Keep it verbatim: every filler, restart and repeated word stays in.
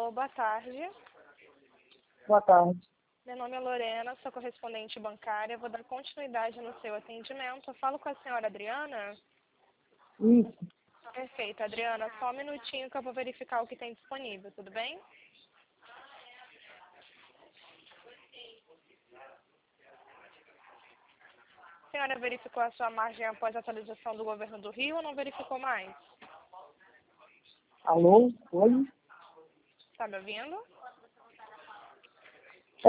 Alô, boa tarde. Boa tarde. Meu nome é Lorena, sou correspondente bancária. Vou dar continuidade no seu atendimento. Eu falo com a senhora Adriana? Isso. Perfeito, Adriana. Só um minutinho que eu vou verificar o que tem disponível, tudo bem? A senhora verificou a sua margem após a atualização do governo do Rio ou não verificou mais? Alô? Oi? Está me ouvindo?